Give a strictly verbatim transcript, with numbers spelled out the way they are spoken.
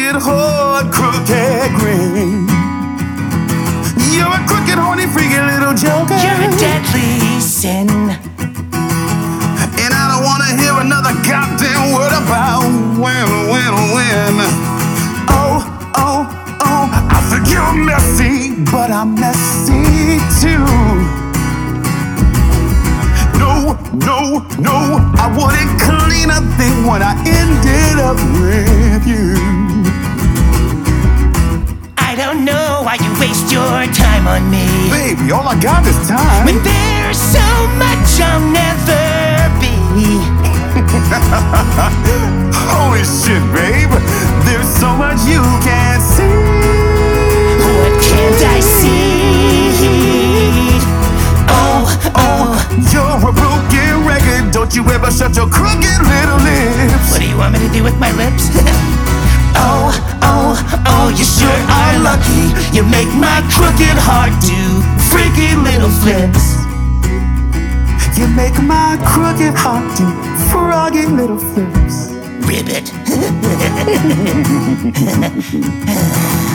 crooked heart, crooked grin. You're a crooked, horny, freaky little joker. You're a deadly sin. And I don't wanna hear another goddamn word about when, when, when. Oh, oh, oh, I think you're messy, but I'm messy too. No, no, no, I wouldn't clean a thing when I ended up with you. I don't know why you waste your time on me. Baby, all I got is time. When there's so much I'll never be. Holy shit, babe. There's so much you can't see. What can't I see? Oh, oh, You're a broken record. Don't you ever shut your crooked little lips. what do you want me to do with my lips? Oh, oh, oh, you sure are lucky. You make my crooked heart do freaky little flips. You make my crooked heart do froggy little flips. Ribbit.